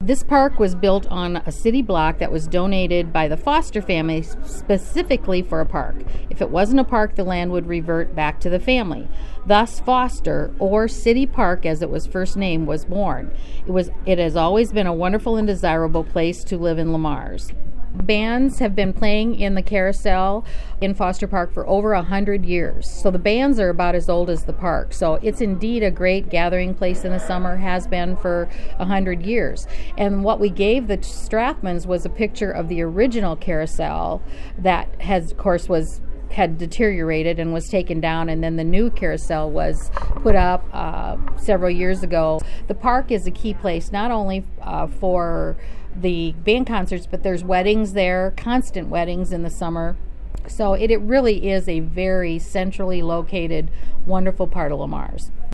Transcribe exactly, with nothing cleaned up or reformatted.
This park was built on a city block that was donated by the Foster family specifically for a park. If it wasn't a park, the land would revert back to the family. Thus, Foster, or City Park as it was first named, was born. It was. It has always been a wonderful and desirable place to live in Le Mars. Bands have been playing in the carousel in Foster Park for over a hundred years. So the bands are about as old as the park. So it's indeed a great gathering place in the summer, has been for a hundred years. And what we gave the Strathmans was a picture of the original carousel that has, of course, was had deteriorated and was taken down, and then the new carousel was put up uh, several years ago. The park is a key place not only uh, for the band concerts, but there's weddings there, constant weddings in the summer. So it, it really is a very centrally located, wonderful part of Le Mars.